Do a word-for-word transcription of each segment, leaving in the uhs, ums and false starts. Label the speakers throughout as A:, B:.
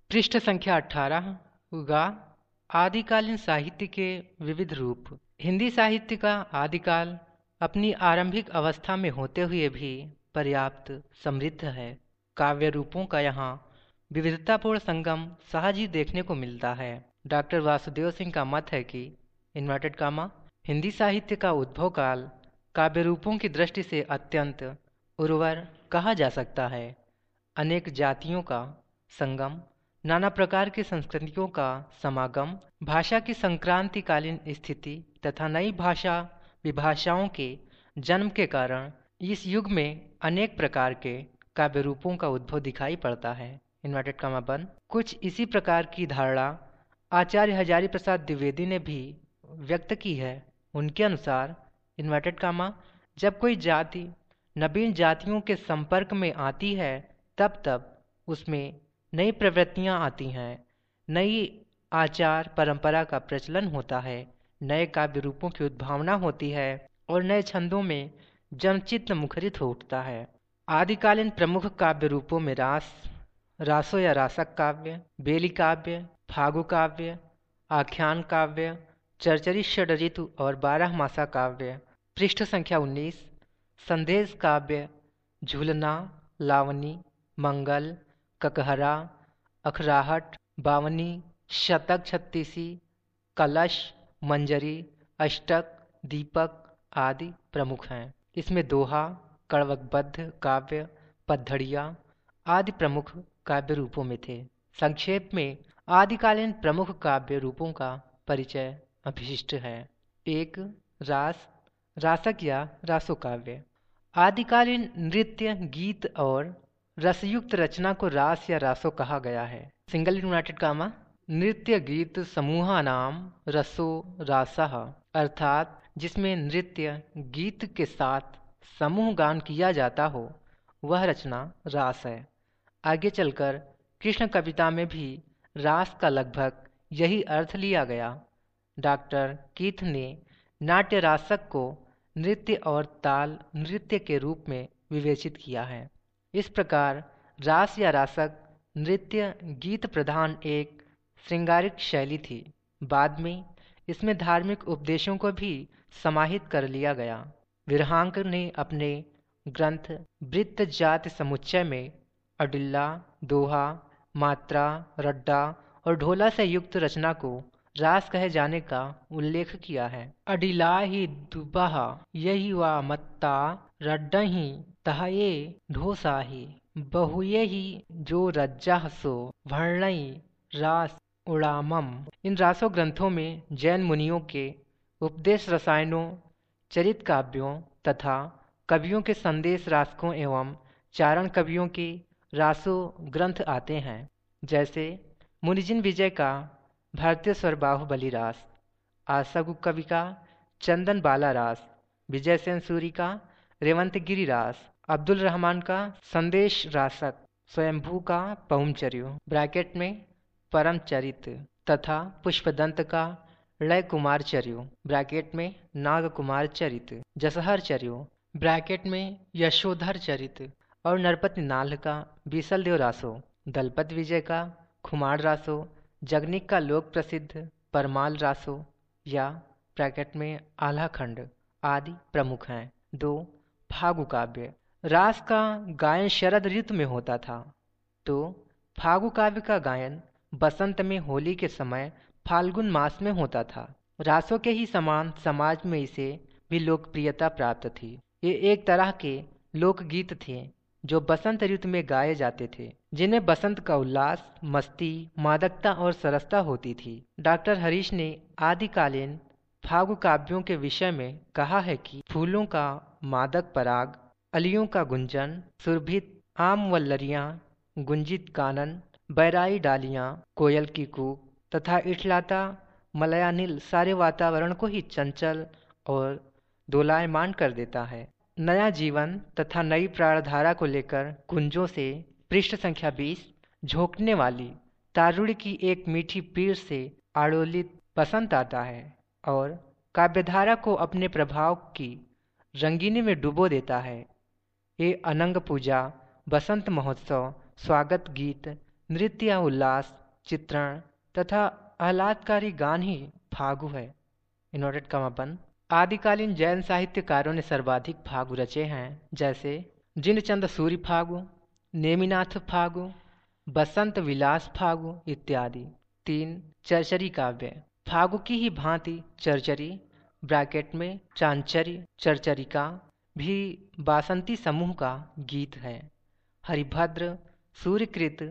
A: पृष्ठ संख्या अठारह। उगा आदिकालीन साहित्य के विविध रूप। हिंदी साहित्य का आदिकाल अपनी आरंभिक अवस्था में होते हुए भी पर्याप्त समृद्ध है। काव्य रूपों का यहाँ विविधतापूर्ण संगम सहज ही देखने को मिलता है। डॉक्टर वासुदेव सिंह का मत है कि इन्वर्टेड कामा हिंदी साहित्य का उद्भव काल काव्य रूपों की दृष्टि से अत्यंत उर्वर कहा जा सकता है। अनेक जातियों का संगम, नाना प्रकार की संस्कृतियों का समागम, भाषा की संक्रांतिकालीन स्थिति तथा नई भाषा विभाषाओं के जन्म के कारण इस युग में अनेक प्रकार के काव्य रूपों का उद्भव दिखाई पड़ता है। इन्वर्टेड कामा बंद। कुछ इसी प्रकार की धारणा आचार्य हजारी प्रसाद द्विवेदी ने भी व्यक्त की है। उनके अनुसार इन्वर्टेड कामा जब कोई जाति नवीन जातियों के संपर्क में आती है तब तब उसमें नई प्रवृत्तियां आती हैं, नई आचार परंपरा का प्रचलन होता है, नए काव्य रूपों की उद्भावना होती है और नए छंदों में जनचित्त मुखरित हो उठता है। आदिकालीन प्रमुख काव्य रूपों में रास, रासो या रासक काव्य, बेली काव्य, फागु काव्य, आख्यान काव्य, चरचरी षड्ऋतु और बारह मासा काव्य। पृष्ठ संख्या उन्नीस। संदेश काव्य झूलना, लावनी, मंगल, ककहरा, अखराहट, बावनी, शतक छत्तीसी, कलश, मंजरी, अष्टक, दीपक आदि प्रमुख हैं। इसमें दोहा, कड़वकबद्ध काव्य, पद्धड़िया आदि प्रमुख काव्य रूपों में थे। संक्षेप में आदिकालीन प्रमुख काव्य रूपों का परिचय अभिशिष्ट है। एक, रास, रासक या रासो काव्य। आदिकालीन नृत्य, गीत और रसयुक्त रचना को रास या रासो कहा गया है। सिंगल यूनाइटेड कामा नृत्य गीत समूहानाम रसो रासः, अर्थात जिसमें नृत्य गीत के साथ समूह गान किया जाता हो वह रचना रास है। आगे चलकर कृष्ण कविता में भी रास का लगभग यही अर्थ लिया गया। डॉक्टर कीथ ने नाट्य रासक को नृत्य और ताल नृत्य के रूप में विवेचित किया है। इस प्रकार रास या रासक नृत्य गीत प्रधान एक श्रृंगारिक शैली थी। बाद में इसमें धार्मिक उपदेशों को भी समाहित कर लिया गया। विरहांक ने अपने ग्रंथ वृत्त जाति समुच्चय में अडिल्ला, दोहा, मात्रा, रड्डा और ढोला से युक्त रचना को रास कहे जाने का उल्लेख किया है। अडिला ही दुबहा यही वा मत्ता रड्डही तहये ढोसाही बहुये ही जो रज्जा सो वर्णई रास उड़ामम। इन रासो ग्रंथों में जैन मुनियों के उपदेश रसायनों, चरित काव्यों तथा कवियों के संदेश रासकों एवं चारण कवियों के रासो ग्रंथ आते हैं, जैसे मुनिजिन विजय का भारतीय स्वर बाहुबली रास, आसगु कवि का चंदन बाला रास, विजय सेन सूरी का रेवंतगिरी रास, अब्दुल रहमान का संदेश रासक, स्वयंभू का पहुमचर्यो ब्रैकेट में परम चरित तथा पुष्पदंत का लय कुमार चर्यो ब्रैकेट में नाग कुमार चरित, जसहर चर्यो ब्रैकेट में यशोधर चरित और नरपति नाल्ह का बीसल देव रासो, दलपत विजय का खुमार रासो, जगनिक का लोक प्रसिद्ध परमाल रासो या ब्रैकेट में आल्हा खंड आदि प्रमुख हैं। दो, फागु काव्य। रास का गायन शरद ऋतु में होता था, तो फागु काव्य का गायन बसंत में होली के समय फाल्गुन मास में होता था। रासों के ही समान समाज में इसे भी लोकप्रियता प्राप्त थी। ये एक तरह के लोकगीत थे जो बसंत ऋतु में गाए जाते थे, जिन्हें बसंत का उल्लास, मस्ती, मादकता और सरसता होती थी। डॉक्टर हरीश ने आदिकालीन फागु काव्यों के विषय में कहा है कि फूलों का मादक पराग, अलियों का गुंजन, सुरभित आम वल्लरियाँ, गुंजित कानन, बैराई डालियाँ, कोयल की कूक तथा इठलाता मलयानिल सारे वातावरण को ही चंचल और दोलायमान कर देता है। नया जीवन तथा नई प्राणधारा को लेकर कुंजों से पृष्ठ संख्या बीस झोंकने वाली तारुण्य की एक मीठी पीर से आड़ोलित बसंत आता है और काव्यधारा को अपने प्रभाव की रंगीनी में डुबो देता है। ये अनंग पूजा, बसंत महोत्सव, स्वागत गीत, नृत्य या उल्लास, चित्रण तथा आह्लादकारी गान ही फागु है। इन्वर्टेड कॉमा बंद। आदिकालीन जैन साहित्यकारों ने सर्वाधिक फागु रचे हैं, जैसे जिनचंद सूरि फागु, नेमिनाथ फागु, बसंत विलास फागु इत्यादि। तीन चरचरी काव्य। फागु की ही भांति चरचरी ब्रैकेट में चांचरी चरचरिका भी बासंती समूह का गीत है। हरिभद्र सूर्यकृत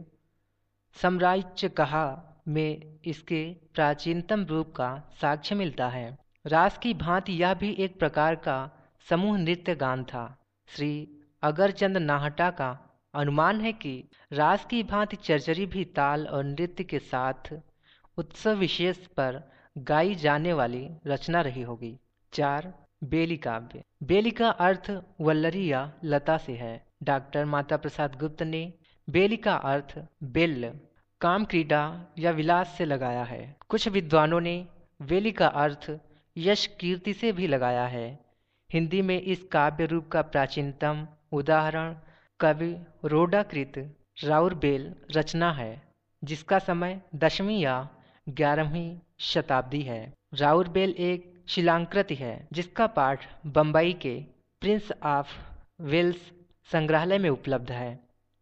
A: सम्राज्य कहा में इसके प्राचीनतम रूप का साक्ष्य मिलता है। रास की भांति यह भी एक प्रकार का समूह नृत्य गान था। श्री अगरचंद नाहटा का अनुमान है कि रास की भांति चरचरी भी ताल और नृत्य के साथ उत्सव विशेष पर गाई जाने वाली रचना रही होगी। चार बेली काव्य। बेली का अर्थ वल्लरी या लता से है। डॉक्टर माता प्रसाद गुप्त ने बेली का अर्थ बेल, काम क्रीड़ा या विलास से लगाया है। कुछ विद्वानों ने बेली का अर्थ यश कीर्ति से भी लगाया है। हिंदी में इस काव्य रूप का प्राचीनतम उदाहरण कवि रोडाकृत राउरबेल रचना है, जिसका समय दसवीं या ग्यारहवीं शताब्दी है। राउरबेल एक शिलांकृति है जिसका पाठ बम्बई के प्रिंस ऑफ वेल्स संग्रहालय में उपलब्ध है।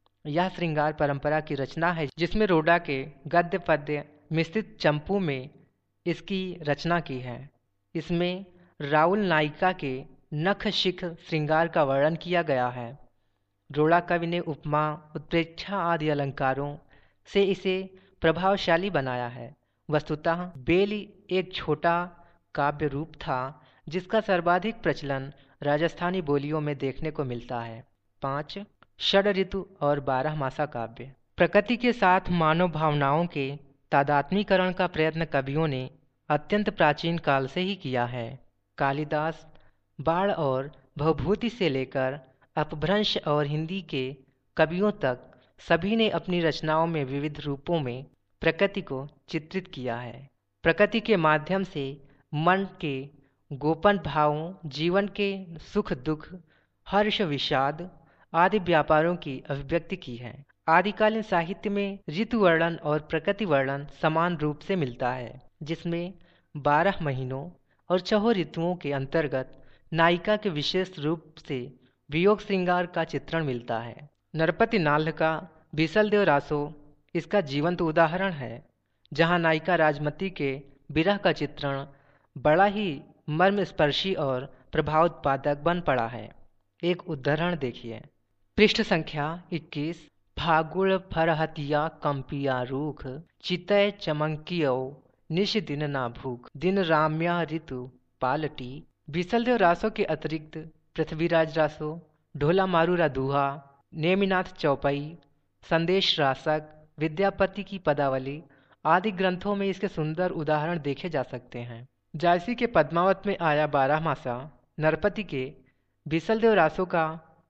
A: यह श्रृंगार परंपरा की रचना है जिसमें रोडा के गद्य पद्य मिश्रित चंपू में इसकी रचना की है। इसमें राउल नायिका के नख शिख श्रृंगार का वर्णन किया गया है। रोड़ा कवि ने उपमा, उत्प्रेक्षा आदि अलंकारों से इसे प्रभावशाली बनाया है। वस्तुतः बेली एक छोटा काव्य रूप था जिसका सर्वाधिक प्रचलन राजस्थानी बोलियों में देखने को मिलता है। पाँच षड ऋतु और बारह मासा काव्य। प्रकृति के साथ मानव भावनाओं के तादात्मीकरण का प्रयत्न कवियों ने अत्यंत प्राचीन काल से ही किया है। कालिदास, बाढ़ और भवभूति से लेकर अपभ्रंश और हिंदी के कवियों तक सभी ने अपनी रचनाओं में विविध रूपों में प्रकृति को चित्रित किया है। प्रकृति के माध्यम से मन के गोपन भावों, जीवन के सुख दुख, हर्ष विषाद आदि व्यापारों की अभिव्यक्ति की है। आदिकालीन साहित्य में ऋतु वर्णन और प्रकृति वर्णन समान रूप से मिलता है, जिसमें बारह महीनों और छह ऋतुओं के अंतर्गत नायिका के विशेष रूप से वियोग श्रृंगार का चित्रण मिलता है। नरपति नाल्ह का बीसलदेव रासो इसका जीवंत उदाहरण है, जहां नायिका राजमती के विरह का चित्रण बड़ा ही मर्मस्पर्शी और प्रभावोत्पादक बन पड़ा है। एक उदाहरण देखिए। पृष्ठ संख्या इक्कीस। फागुड़ फरहतिया कंपिया रूख, चितय चमंकियो निश दिन ना भूख, दिन राम्या ऋतु पालटी। बीसलदेव रासो के अतिरिक्त पृथ्वीराज रासो, ढोला मारूरा दूहा, नेमिनाथ चौपाई, संदेश रासक, विद्यापति की पदावली आदि ग्रंथों में इसके सुंदर उदाहरण देखे जा सकते हैं। जायसी के पद्मावत में आया बारह मासा नरपति के बीसलदेव रासो का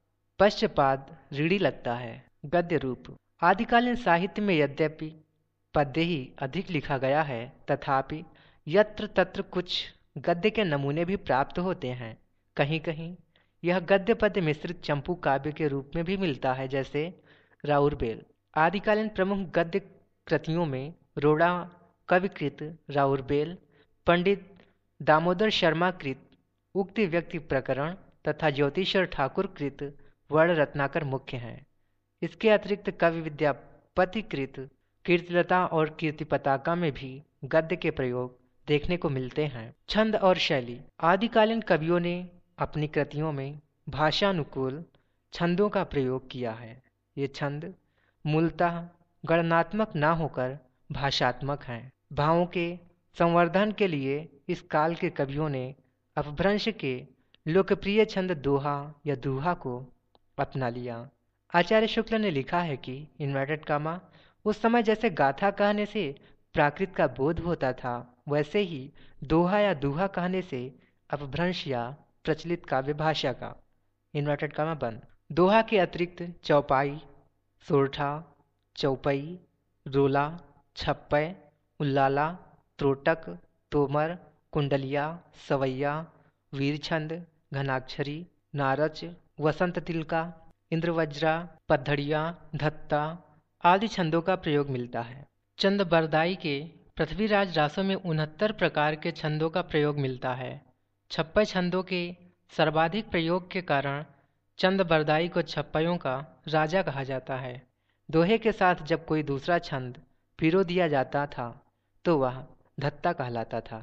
A: पश्चपाद ऋणी लगता है। गद्य रूप। आदिकालीन साहित्य में यद्यपि पद्य ही अधिक लिखा गया है, तथापि यत्र तत्र कुछ गद्य के नमूने भी प्राप्त होते हैं। कहीं कहीं यह गद्य पद्य मिश्रित चंपू काव्य के रूप में भी मिलता है, जैसे राउरबेल। आदिकालीन प्रमुख गद्य कृतियों में रोड़ा कविकृत राउरबेल, पंडित दामोदर शर्मा कृत उक्ति व्यक्ति प्रकरण तथा ज्योतिषर ठाकुर कृत वर्ण रत्नाकर मुख्य हैं। इसके अतिरिक्त कवि विद्यापति कृत कीर्तिलता और कीर्ति पताका में भी गद्य के प्रयोग देखने को मिलते हैं। छंद और शैली। आदिकालीन कवियों ने अपनी कृतियों में भाषानुकूल छंदों का प्रयोग किया है। ये छंद मूलतः गणनात्मक न होकर भाषात्मक हैं। भावों के संवर्धन के लिए इस काल के कवियों ने अपभ्रंश के लोकप्रिय छंद दोहा या दूहा को अपना लिया। आचार्य शुक्ल ने लिखा है कि इन्वर्टेड कामा उस समय जैसे गाथा कहने से प्राकृत का बोध होता था, वैसे ही दोहा या दूहा कहने से अपभ्रंश या प्रचलित काव्य भाषा का। इन्वर्टेड कामा बंद। दोहा के अतिरिक्त चौपाई, सोरठा, चौपई, रोला, छप्पय, उल्लाला, त्रोटक, तोमर, कुंडलिया, सवैया, वीरछंद, घनाक्षरी, नारच, वसंत तिलका, इंद्रवज्रा, पद्धड़िया, धत्ता, आदि छंदों का प्रयोग मिलता है। चंद-बरदाई के पृथ्वीराज रासों में उनहत्तर प्रकार के छंदों का प्रयोग मिलता है। छप्पय छंदों के सर्वाधिक प्रयोग के कारण चंद-बरदाई को छप्पयों का राजा कहा जाता है। दोहे के साथ जब कोई दूसरा छंद पिरो दिया जाता था तो वह धत्ता कहलाता था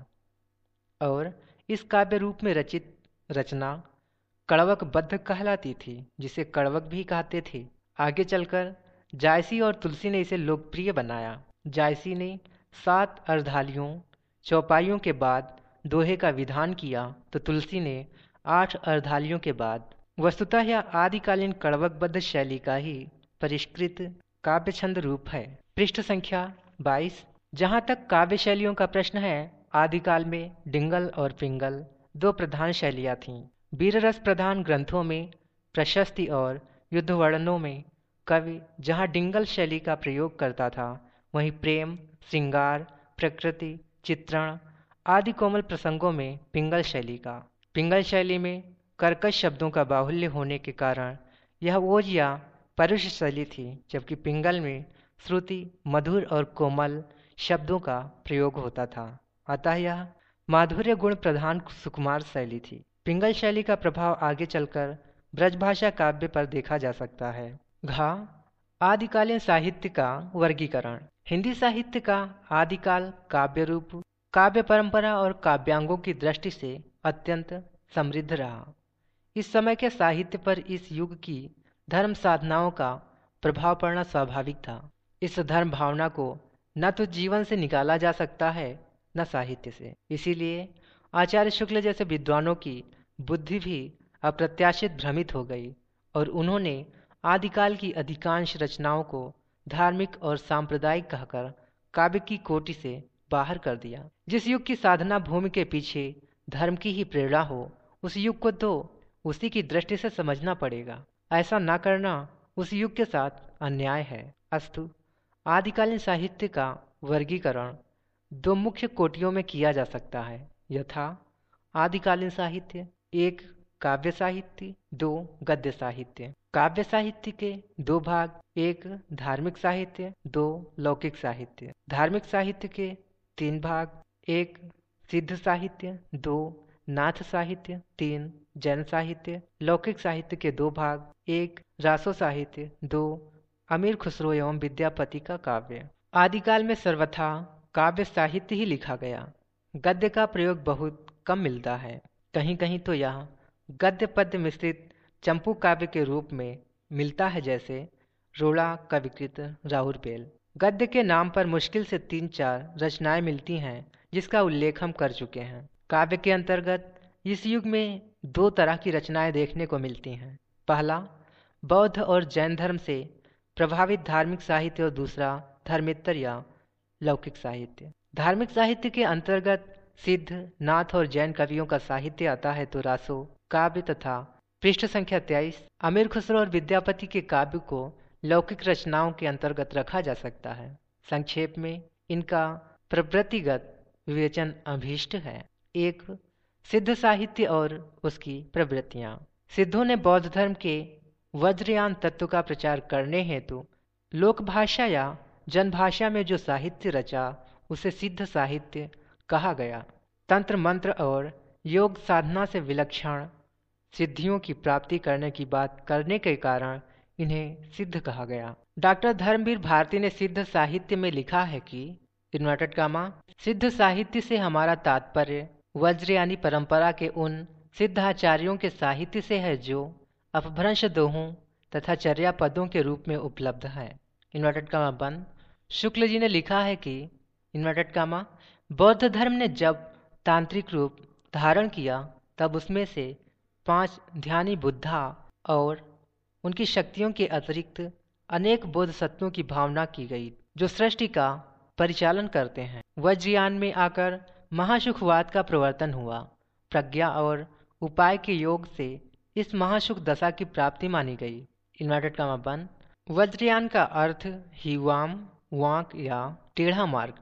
A: और इस काव्य रूप में रचित रचना कड़वकबद्ध कहलाती थी, जिसे कड़वक भी कहते थे। आगे चलकर जायसी और तुलसी ने इसे लोकप्रिय बनाया। जायसी ने सात अर्धालियों चौपाइयों के बाद दोहे का विधान किया तो तुलसी ने आठ अर्धालियों के बाद। वस्तुतः यह आदिकालीन कड़वकबद्ध शैली का ही परिष्कृत काव्य छंद रूप है। पृष्ठ संख्या बाईस। जहाँ तक काव्य शैलियों का प्रश्न है, आदिकाल में डिंगल और पिंगल दो प्रधान शैलियाँ थीं। वीररस प्रधान ग्रंथों में प्रशस्ति और युद्ध वर्णनों में कवि जहाँ डिंगल शैली का प्रयोग करता था, वहीं प्रेम, श्रृंगार, प्रकृति, चित्रण आदि कोमल प्रसंगों में पिंगल शैली का। पिंगल शैली में कर्कश शब्दों का बाहुल्य होने के कारण यह ओज या परुष शैली थी, जबकि पिंगल में श्रुति, मधुर और कोमल शब्दों का प्रयोग होता था। अतः यह माधुर्य गुण प्रधान सुकुमार शैली थी। पिंगल शैली का प्रभाव आगे चलकर ब्रजभाषा काव्य पर देखा जा सकता है। घा आदिकालीन साहित्य का वर्गीकरण। हिंदी साहित्य का आदिकाल काव्य रूप, काव्य परंपरा और काव्यांगों की दृष्टि से अत्यंत समृद्ध रहा। इस समय के साहित्य पर इस युग की धर्म साधनाओं का प्रभाव पड़ना स्वाभाविक था। इस धर्म भावना को न तो जीवन से निकाला जा सकता है न साहित्य से। इसीलिए आचार्य शुक्ल जैसे विद्वानों की बुद्धि भी अप्रत्याशित भ्रमित हो गई और उन्होंने आदिकाल की अधिकांश रचनाओं को धार्मिक और सांप्रदायिक कहकर काव्य की कोटि से बाहर कर दिया। जिस युग की साधना भूमि के पीछे धर्म की ही प्रेरणा हो, उस युग को तो उसी की दृष्टि से समझना पड़ेगा। ऐसा न करना उस युग के साथ अन्याय है। अस्तु, आदिकालीन साहित्य का वर्गीकरण दो मुख्य कोटियों में किया जा सकता है, यथा आदिकालीन साहित्य, एक काव्य साहित्य, दो गद्य साहित्य। काव्य साहित्य के दो भाग, एक धार्मिक साहित्य, दो लौकिक साहित्य। धार्मिक साहित्य के तीन भाग, एक सिद्ध साहित्य, दो नाथ साहित्य, तीन जैन साहित्य। लौकिक साहित्य के दो भाग, एक रासो साहित्य, दो अमीर खुसरो एवं विद्यापति का काव्य। आदिकाल में सर्वथा काव्य साहित्य ही लिखा गया। गद्य का प्रयोग बहुत कम मिलता है। कहीं कहीं तो यह गद्य पद्य मिश्रित चंपू काव्य के रूप में मिलता है, जैसे रोड़ा कविकृत राहुरबेल। गद्य के नाम पर मुश्किल से तीन चार रचनाएं मिलती हैं, जिसका उल्लेख हम कर चुके हैं। काव्य के अंतर्गत इस युग में दो तरह की रचनाएं देखने को मिलती हैं। पहला बौद्ध और जैन धर्म से प्रभावित धार्मिक साहित्य और दूसरा धर्मेतर या लौकिक साहित्य। धार्मिक साहित्य के अंतर्गत सिद्ध, नाथ और जैन कवियों का साहित्य आता है तो रासो काव्य तथा पृष्ठ संख्या तेईस अमीर खुसरो और विद्यापति के काव्य को लौकिक रचनाओं के अंतर्गत रखा जा सकता है। संक्षेप में इनका प्रवृत्तिगत विवेचन अभीष्ट है। एक सिद्ध साहित्य और उसकी प्रवृत्तियाँ। सिद्धों ने बौद्ध धर्म के वज्रयान तत्व का प्रचार करने हेतु लोक भाषा या जनभाषा में जो साहित्य रचा उसे सिद्ध साहित्य कहा गया। तंत्र मंत्र और योग साधना से विलक्षण सिद्धियों की प्राप्ति करने की बात करने के कारण इन्हें सिद्ध कहा गया। डॉक्टर धर्मवीर भारती ने सिद्ध साहित्य में लिखा है कि इन्वर्टेड कामा सिद्ध साहित्य से हमारा तात्पर्य वज्र यानी परंपरा के उन सिद्धाचार्यों के साहित्य से है जो अपभ्रंश दोहों तथा चर्या पदों के रूप में उपलब्ध है। इन्वर्टेड कामा बंद। शुक्ल जी ने लिखा है कि इन्वर्टेड कामा बौद्ध धर्म ने जब तांत्रिक रूप धारण किया तब उसमें से पांच ध्यानी बुद्धा और उनकी शक्तियों के अतिरिक्त अनेक बोधसत्वों की भावना की गई जो सृष्टि का परिचालन करते हैं। वज्रयान में आकर महासुखवाद का प्रवर्तन हुआ। प्रज्ञा और उपाय के योग से इस महासुख दशा की प्राप्ति मानी गई। इन्वर्टेड कामा बंद। वज्रयान का अर्थ ही वाम, वांक या टेढ़ा मार्ग,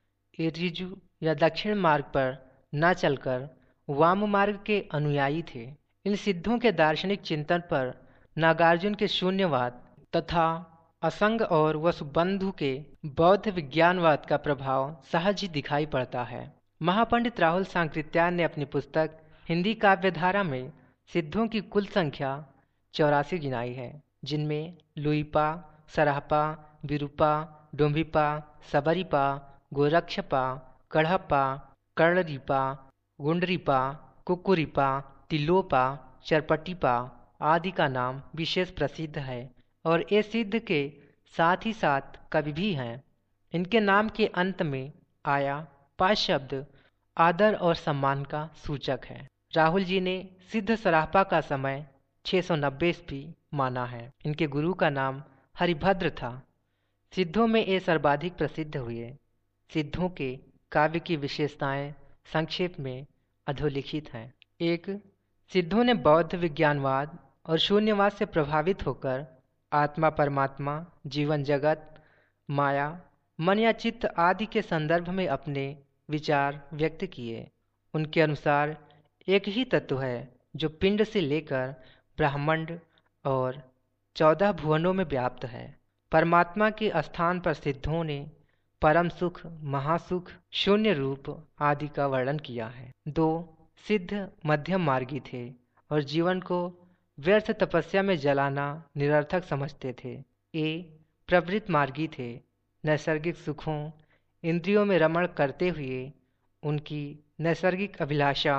A: ऋजु या दक्षिण मार्ग पर न चलकर वाम मार्ग के अनुयायी थे। इन सिद्धों के दार्शनिक चिंतन पर नागार्जुन के शून्यवाद तथा असंग और वसुबंधु के बौद्ध विज्ञानवाद का प्रभाव सहज ही दिखाई पड़ता है। महापंडित राहुल सांकृत्यायन ने अपनी पुस्तक हिंदी काव्यधारा में सिद्धों की कुल संख्या चौरासी गिनाई है, जिनमें लुईपा, सराहपा, विरूपा, डोम्भिपा, सबरीपा, गोरक्षपा, कढ़पा, कर्णरीपा, गुंडरीपा, कुकुरीपा, तिलोपा, चरपटीपा आदि का नाम विशेष प्रसिद्ध है और ये सिद्ध के साथ ही साथ कवि भी हैं। इनके नाम के अंत में आया पा शब्द आदर और सम्मान का सूचक है। राहुल जी ने सिद्ध सराहपा का समय छह सौ नब्बे ईस्वी माना है। इनके गुरु का नाम हरिभद्र था। सिद्धों में ये सर्वाधिक प्रसिद्ध हुए। सिद्धों के काव्य की विशेषताएं संक्षेप में अधोलिखित हैं। एक, सिद्धों ने बौद्ध विज्ञानवाद और शून्यवाद से प्रभावित होकर आत्मा परमात्मा, जीवन जगत, माया, मन या चित्त आदि के संदर्भ में अपने विचार व्यक्त किए। उनके अनुसार एक ही तत्व है जो पिंड से लेकर ब्रह्मांड और चौदह भुवनों में व्याप्त है। परमात्मा के स्थान पर सिद्धों ने परम सुख, महासुख, शून्य रूप आदि का वर्णन किया है। दो, सिद्ध मध्यम मार्गी थे और जीवन को व्यर्थ तपस्या में जलाना निरर्थक समझते थे। ए प्रवृत्त मार्गी थे। नैसर्गिक सुखों, इंद्रियों में रमण करते हुए उनकी नैसर्गिक अभिलाषा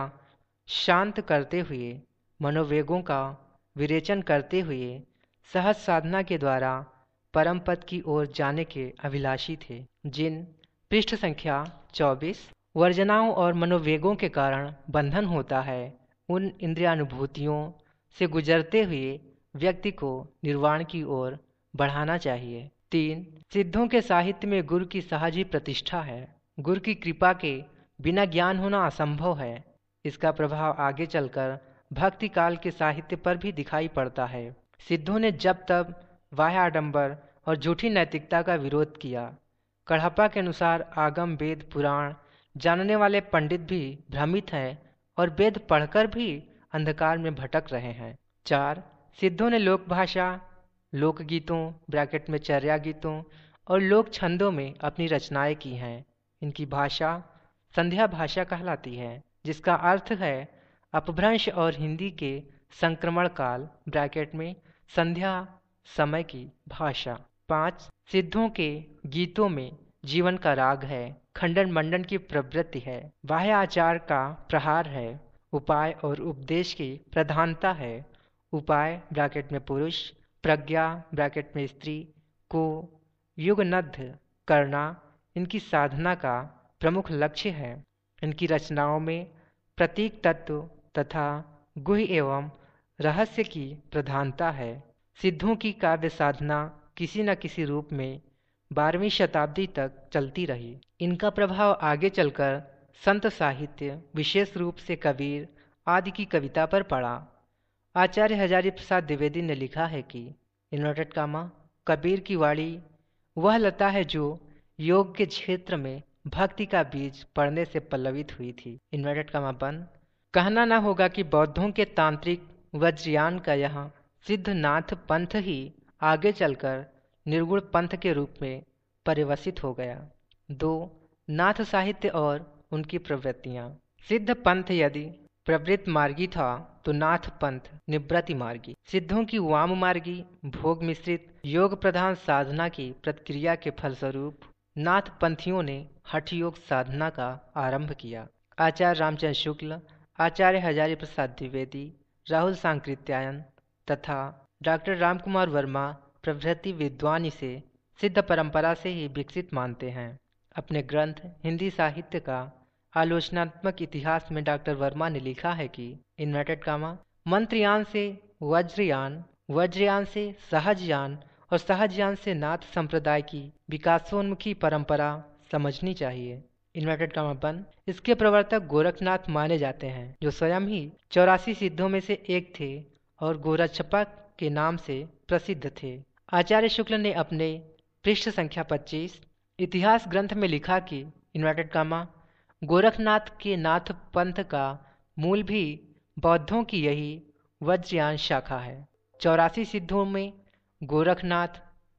A: शांत करते हुए मनोवेगों का विरेचन करते हुए सहज साधना के द्वारा परम पद की ओर जाने के अभिलाषी थे। जिन पृष्ठ संख्या चौबीस वर्जनाओं और मनोवेगों के कारण बंधन होता है, उन इंद्रियानुभूतियों से गुजरते हुए व्यक्ति को निर्वाण की ओर बढ़ाना चाहिए। तीन, सिद्धों के साहित्य में गुरु की सहज ही प्रतिष्ठा है। गुरु की कृपा के बिना ज्ञान होना असंभव है। इसका प्रभाव आगे चलकर भक्ति काल के साहित्य पर भी दिखाई पड़ता है। सिद्धों ने जब तब बाह्य आडंबर और झूठी नैतिकता का विरोध किया। कढ़पा के अनुसार आगम, वेद, पुराण जानने वाले पंडित भी भ्रमित हैं और वेद पढ़कर भी अंधकार में भटक रहे हैं। चार, सिद्धों ने लोक भाषा, लोकगीतों ब्रैकेट में चर्या गीतों और लोक छंदों में अपनी रचनाएं की हैं। इनकी भाषा संध्या भाषा कहलाती है, जिसका अर्थ है अपभ्रंश और हिंदी के संक्रमण काल ब्रैकेट में संध्या समय की भाषा। पाँच, सिद्धों के गीतों में जीवन का राग है, खंडन मंडन की प्रवृत्ति है, बाह्य आचार का प्रहार है, उपाय और उपदेश की प्रधानता है। उपाय ब्रैकेट में पुरुष, प्रज्ञा ब्रैकेट में स्त्री को युगनद्ध करना इनकी साधना का प्रमुख लक्ष्य है। इनकी रचनाओं में प्रतीक तत्व तथा गुह्य एवं रहस्य की प्रधानता है। सिद्धों की काव्य साधना किसी न किसी रूप में बारहवीं शताब्दी तक चलती रही। इनका प्रभाव आगे चलकर संत साहित्य, विशेष रूप से कबीर आदि की कविता पर पड़ा। आचार्य हजारी प्रसाद द्विवेदी ने लिखा है कि इन्वर्टेड कामा कबीर की वाणी वह लता है जो योग के क्षेत्र में भक्ति का बीज पड़ने से पल्लवित हुई थी। इन्वर्टेड कामा बंद। कहना न होगा कि बौद्धों के तांत्रिक वज्रयान का यहाँ सिद्धनाथ पंथ ही आगे चलकर निर्गुण पंथ के रूप में परिवर्तित हो गया। दो, नाथ साहित्य और उनकी प्रवृत्तियाँ। सिद्ध पंथ यदि प्रवृत्त मार्गी था तो नाथ पंथ निवृत्ति मार्गी। सिद्धों की वाम मार्गी, भोग मिश्रित, योग प्रधान साधना की प्रतिक्रिया के फलस्वरूप नाथ पंथियों ने हठ योग साधना का आरंभ किया। आचार्य रामचंद्र शुक्ल, आचार्य हजारी प्रसाद द्विवेदी, राहुल सांकृत्यायन तथा डॉक्टर रामकुमार वर्मा प्रभृति विद्वान इसे सिद्ध परंपरा से ही विकसित मानते हैं। अपने ग्रंथ हिंदी साहित्य का आलोचनात्मक इतिहास में डॉक्टर वर्मा ने लिखा है कि इन्वर्टेड कामा मंत्रयान से वज्रयान, वज्रयान से सहजयान और सहजयान से नाथ संप्रदाय की विकासोन्मुखी परंपरा समझनी चाहिए। इन्वर्टेड कामा बंद। इसके प्रवर्तक गोरखनाथ माने जाते हैं, जो स्वयं ही चौरासी सिद्धों में से एक थे और गोरक्षपा के नाम से प्रसिद्ध थे। आचार्य शुक्ल ने अपने पृष्ठ संख्या पच्चीस इतिहास ग्रंथ में लिखा कि इन्वर्टेड कामा गोरखनाथ के नाथ पंथ का मूल भी बौद्धों की यही वज्रयान शाखा है। चौरासी सिद्धों में गोरखनाथ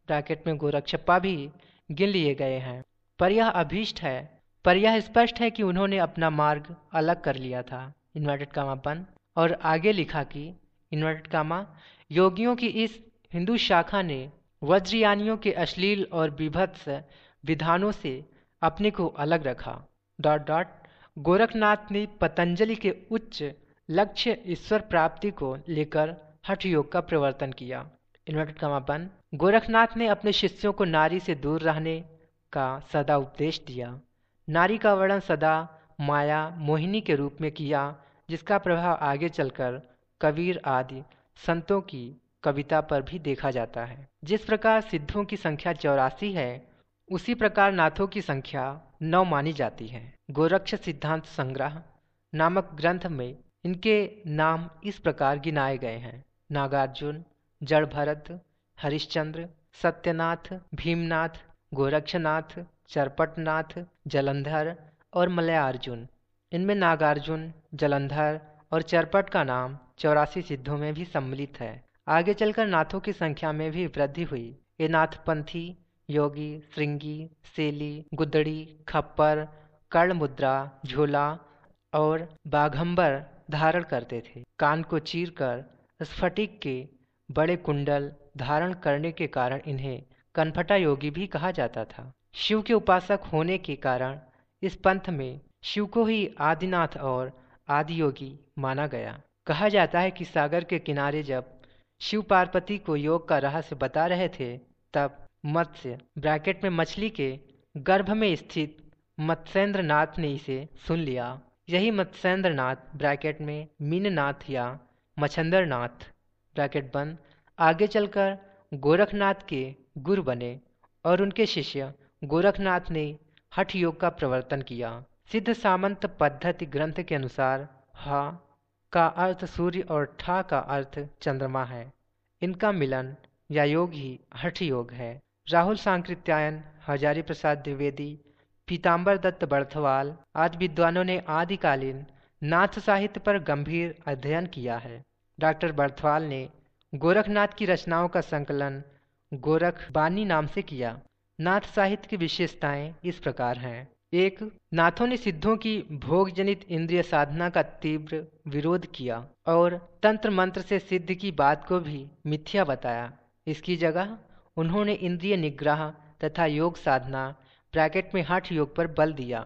A: ब्रैकेट में गोरक्षप्पा भी गिन लिए गए हैं, पर यह अभीष्ट है पर यह स्पष्ट है कि उन्होंने अपना मार्ग अलग कर लिया था, इन्वर्टेड कामा बंद। और आगे लिखा कि इन्वर्टेड कामा योगियों की इस हिंदू शाखा ने वज्रयानियों के अश्लील और विभत्स विधानों से अपने को अलग रखा। डॉट डॉट गोरखनाथ ने पतंजलि के उच्च लक्ष्य ईश्वर प्राप्ति को लेकर हठ योग का प्रवर्तन किया, इन्वर्टेड कामा बंद। गोरखनाथ ने अपने शिष्यों को नारी से दूर रहने का सदा उपदेश दिया। नारी का वर्णन सदा माया मोहिनी के रूप में किया, जिसका प्रभाव आगे चलकर कबीर आदि संतों की कविता पर भी देखा जाता है। जिस प्रकार सिद्धों की संख्या चौरासी है, उसी प्रकार नाथों की संख्या नौ मानी जाती है। गोरक्ष सिद्धांत संग्रह नामक ग्रंथ में इनके नाम इस प्रकार गिनाए गए हैं: नागार्जुन, जड़भरत, हरिश्चंद्र, सत्यनाथ, भीमनाथ, गोरक्षनाथ, चरपटनाथ, जलंधर और मलयार्जुन। इनमें नागार्जुन, जलंधर और चरपट का नाम चौरासी सिद्धों में भी सम्मिलित है। आगे चलकर नाथों की संख्या में भी वृद्धि हुई। ये नाथपंथी योगी श्रृंगी, सेली, गुदड़ी, खप्पर, कर्ण मुद्रा, झोला और बाघंबर धारण करते थे। कान को चीरकर स्फटिक के बड़े कुंडल धारण करने के कारण इन्हें कनफटा योगी भी कहा जाता था। शिव के उपासक होने के कारण इस पंथ में शिव को ही आदिनाथ और आदि योगी माना गया। कहा जाता है कि सागर के किनारे जब शिव पार्वती को योग का रहस्य बता रहे थे, तब मत्स्य ब्रैकेट में मछली के गर्भ में स्थित मत्स्येंद्र नाथ ने इसे सुन लिया। यही मत्स्येंद्र नाथ ब्रैकेट में मीननाथ या मच्छंदर नाथ ब्रैकेट बंद आगे चलकर गोरखनाथ के गुरु बने और उनके शिष्य गोरखनाथ ने हठ योग का प्रवर्तन किया। सिद्ध सामंत पद्धति ग्रंथ के अनुसार हा का अर्थ सूर्य और ठा का अर्थ चंद्रमा है। इनका मिलन या योग ही हठ योग है। राहुल सांकृत्यायन, हजारी प्रसाद द्विवेदी, पीताम्बर दत्त बर्थवाल आदि विद्वानों ने आदिकालीन नाथ साहित्य पर गंभीर अध्ययन किया है। डॉक्टर बर्थवाल ने गोरखनाथ की रचनाओं का संकलन गोरख बानी नाम से किया। नाथ साहित्य की विशेषताएं इस प्रकार हैं: एक, नाथों ने सिद्धों की भोग जनित इंद्रिय साधना का तीव्र विरोध किया और तंत्र मंत्र से सिद्ध की बात को भी मिथ्या बताया। इसकी जगह उन्होंने इंद्रिय निग्रह तथा योग साधना ब्रैकेट में हठ योग पर बल दिया।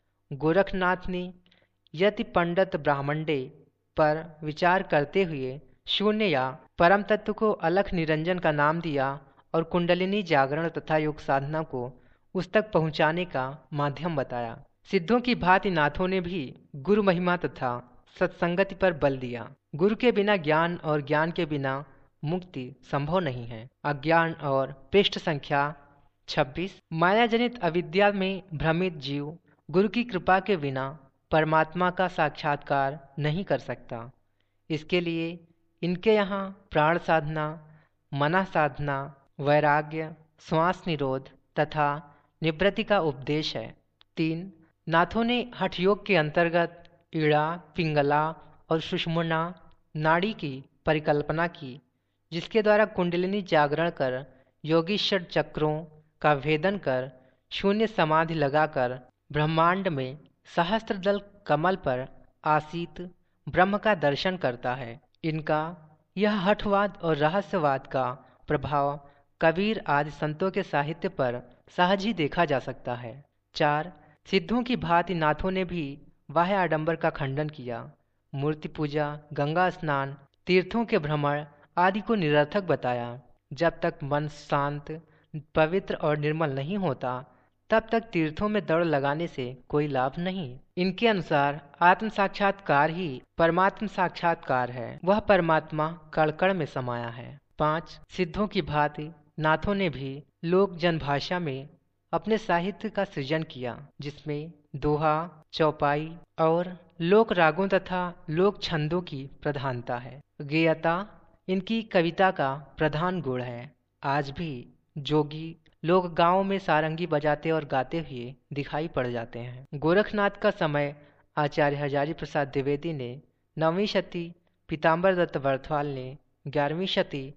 A: गोरखनाथ ने यति पंडित ब्राह्मण्डे पर विचार करते हुए शून्य या परम तत्व को अलख निरंजन का नाम दिया और कुंडलिनी जागरण तथा योग साधना को उस तक पहुंचाने का माध्यम बताया। सिद्धों की भांति नाथों ने भी गुरु महिमा तथा सत्संगति पर बल दिया। गुरु के बिना ज्ञान और ज्ञान के बिना मुक्ति संभव नहीं है। अज्ञान और पृष्ठ संख्या छब्बीस। माया जनित अविद्या में भ्रमित जीव गुरु की कृपा के बिना परमात्मा का साक्षात्कार नहीं कर सकता। इसके लिए इनके यहाँ प्राण साधना, मना साधना, वैराग्य, श्वास निरोध तथा निवृत्ति का उपदेश है। तीन, नाथों ने हठ योग के अंतर्गत ईड़ा, पिंगला और सुषुम्ना नाड़ी की परिकल्पना की, जिसके द्वारा कुंडलिनी जागरण कर योगी षड चक्रों का भेदन कर शून्य समाधि लगाकर ब्रह्मांड में सहस्त्रदल कमल पर आसीत ब्रह्म का दर्शन करता है। इनका यह हठवाद और रहस्यवाद का प्रभाव कबीर आदि संतों के साहित्य पर सहज ही देखा जा सकता है। चार, सिद्धों की भांति नाथों ने भी बाह्य आडंबर का खंडन किया। मूर्ति पूजा, गंगा स्नान, तीर्थों के भ्रमण आदि को निरर्थक बताया। जब तक मन शांत, पवित्र और निर्मल नहीं होता, तब तक तीर्थों में दौड़ लगाने से कोई लाभ नहीं। इनके अनुसार आत्म साक्षात्कार ही परमात्म साक्षात्कार है। वह परमात्मा कण कण में समाया है। पाँच, सिद्धों की भांति नाथों ने भी लोक जनभाषा में अपने साहित्य का सृजन किया, जिसमें दोहा, चौपाई और लोक रागों तथा लोक छंदों की प्रधानता है। गेयता इनकी कविता का प्रधान गुण है। आज भी जोगी लोग गांवों में सारंगी बजाते और गाते हुए दिखाई पड़ जाते हैं। गोरखनाथ का समय आचार्य हजारी प्रसाद द्विवेदी ने नौवीं शती, पीताम्बर दत्त बर्थवाल ने ग्यारहवीं शती,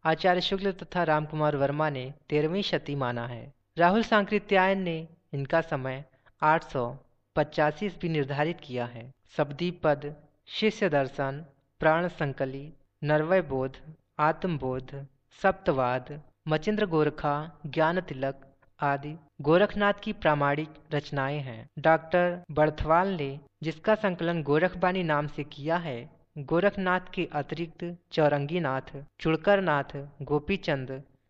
A: आचार्य शुक्ल तथा रामकुमार वर्मा ने तेरहवीं शती माना है। राहुल सांकृत्यायन ने इनका समय आठ सौ पचासी ईस्वी निर्धारित किया है। सब्दीप पद, शिष्य दर्शन, प्राण संकली, नरवय बोध, आत्मबोध, सप्तवाद, मचिंद्र गोरखा, ज्ञान तिलक आदि गोरखनाथ की प्रामाणिक रचनाएं हैं। डॉक्टर बर्थवाल ने जिसका संकलन गोरखबानी नाम से किया है, गोरखनाथ के अतिरिक्त चौरंगीनाथ, चुड़करनाथ, गोपीचंद,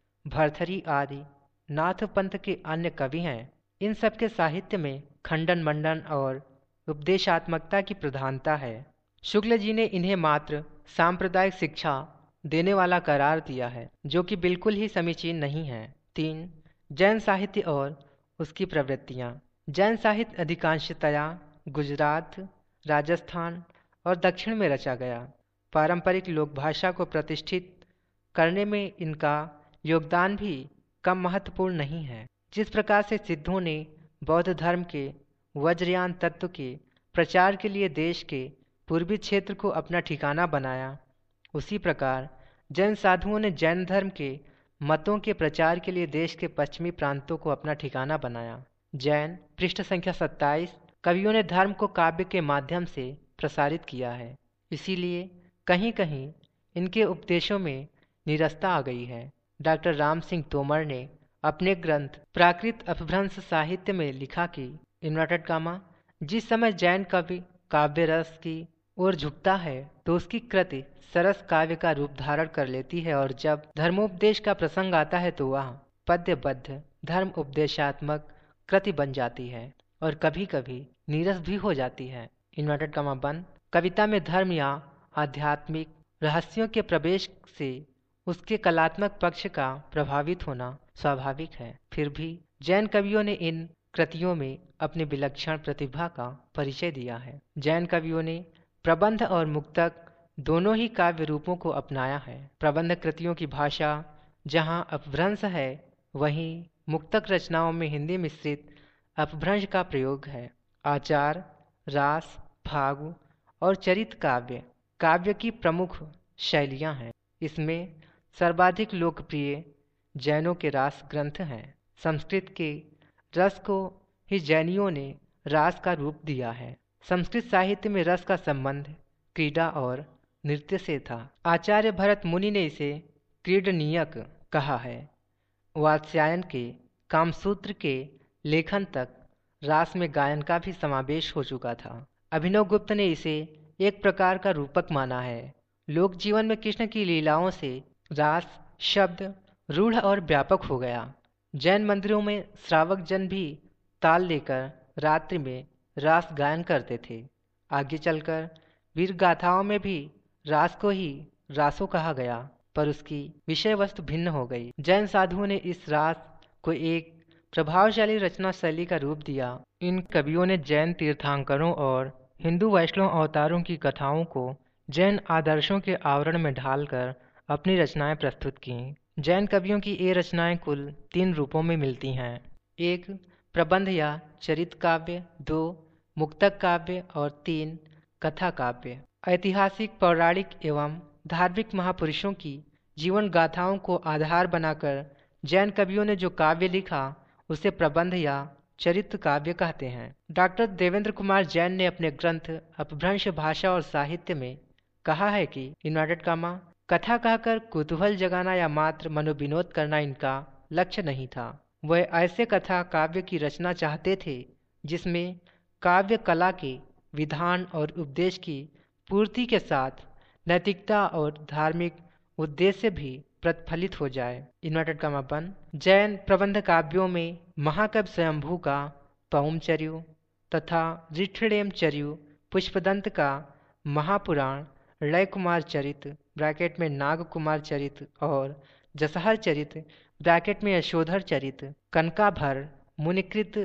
A: भरथरी आदि नाथ पंथ के अन्य कवि हैं। इन सबके साहित्य में खंडन मंडन और उपदेशात्मकता की प्रधानता है। शुक्ल जी ने इन्हें मात्र सांप्रदायिक शिक्षा देने वाला करार दिया है, जो कि बिल्कुल ही समीचीन नहीं है। तीन, जैन साहित्य और उसकी प्रवृत्तियाँ। जैन साहित्य अधिकांशतया गुजरात, राजस्थान और दक्षिण में रचा गया। पारंपरिक लोक भाषा को प्रतिष्ठित करने में इनका योगदान भी कम महत्वपूर्ण नहीं है। जिस प्रकार से सिद्धों ने बौद्ध धर्म के वज्रयान तत्व के प्रचार के लिए देश के पूर्वी क्षेत्र को अपना ठिकाना बनाया, उसी प्रकार जैन साधुओं ने जैन धर्म के मतों के प्रचार के लिए देश के पश्चिमी प्रांतों को अपना ठिकाना बनाया। जैन पृष्ठ संख्या सत्ताईस कवियों ने धर्म को काव्य के माध्यम से प्रसारित किया है, इसीलिए कहीं कहीं इनके उपदेशों में नीरसता आ गई है। डॉक्टर राम सिंह तोमर ने अपने ग्रंथ प्राकृत अपभ्रंश साहित्य में लिखा कि इन्वर्टेड कामा जिस समय जैन कवि काव्य रस की ओर झुकता है तो उसकी कृति सरस काव्य का रूप धारण कर लेती है, और जब धर्मोपदेश का प्रसंग आता है तो वह पद्यबद्ध धर्म उपदेशात्मक कृति बन जाती है और कभी कभी नीरस भी हो जाती है। इन्वर्टेड कामा बंद। कविता में धर्म या आध्यात्मिक रहस्यों के प्रवेश से उसके कलात्मक पक्ष का प्रभावित होना स्वाभाविक है। फिर भी जैन कवियों ने इन कृतियों में अपनी विलक्षण प्रतिभा का परिचय दिया है। जैन कवियों ने प्रबंध और मुक्तक दोनों ही काव्य रूपों को अपनाया है। प्रबंध कृतियों की भाषा जहाँ अपभ्रंश है, वहीं मुक्तक रचनाओं में हिंदी मिश्रित अपभ्रंश का प्रयोग है। आचार, रास, फागु और चरित काव्य काव्य की प्रमुख शैलियाँ हैं। इसमें सर्वाधिक लोकप्रिय जैनों के रास ग्रंथ हैं। संस्कृत के रस को ही जैनियों ने रास का रूप दिया है। संस्कृत साहित्य में रस का संबंध क्रीड़ा और नृत्य से था। आचार्य भरत मुनि ने इसे क्रीडनीयक कहा है। वात्स्यायन के कामसूत्र के लेखन तक रास में गायन का भी समावेश हो चुका था। अभिनव गुप्त ने इसे एक प्रकार का रूपक माना है। लोक जीवन में कृष्ण की लीलाओं से रास शब्द रूढ़ और व्यापक हो गया। जैन मंदिरों में श्रावक जन भी ताल लेकर रात्रि में रास गायन करते थे। आगे चलकर वीर गाथाओं में भी रास को ही रासो कहा गया, पर उसकी विषय वस्तु भिन्न हो गई। जैन साधुओं ने इस रास को एक प्रभावशाली रचना शैली का रूप दिया। इन कवियों ने जैन तीर्थंकरों और हिंदू वैष्णव अवतारों की कथाओं को जैन आदर्शों के आवरण में ढालकर अपनी रचनाएं प्रस्तुत की। जैन कवियों की ये रचनाएं कुल तीन रूपों में मिलती हैं। एक, प्रबंध या चरित काव्य। दो, मुक्तक काव्य। और तीन, कथा काव्य। ऐतिहासिक, पौराणिक एवं धार्मिक महापुरुषों की जीवन गाथाओं को आधार बनाकर जैन कवियों ने जो काव्य लिखा उसे प्रबंध या चरित्र काव्य कहते हैं। डॉक्टर देवेंद्र कुमार जैन ने अपने ग्रंथ अपभ्रंश भाषा और साहित्य में कहा है कि इन्वर्टेड कामा कथा कहकर कुतूहल जगाना या मात्र मनोविनोद करना इनका लक्ष्य नहीं था। वह ऐसे कथा काव्य की रचना चाहते थे जिसमें काव्य कला के विधान और उपदेश की पूर्ति के साथ नैतिकता और धार्मिक उद्देश्य भी प्रतिफलित हो जाए। इन्वर्टेड कामा बंद। जैन प्रबंध काव्यों में महाकवि स्वयंभू का पौमचर्यु तथा ऋष्ठिडेमचर्यु, पुष्पदंत का महापुराण, लय कुमार चरित ब्रैकेट में नाग कुमार चरित और जसहर चरित ब्रैकेट में यशोधर चरित, कनकाभर, मुनिकृत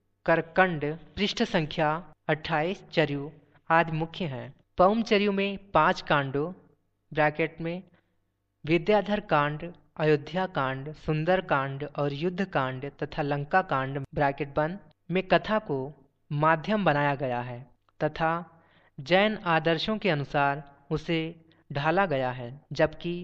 A: करकंड पृष्ठ संख्या अट्ठाईस चर्यु आदि मुख्य हैं। पौमचर्यु में पांच कांडों ब्रैकेट में विद्याधर कांड, अयोध्या कांड, सुंदर कांड और युद्ध कांड तथा लंका कांड ब्रैकेट बंद में कथा को माध्यम बनाया गया है तथा जैन आदर्शों के अनुसार उसे ढाला गया है, जबकि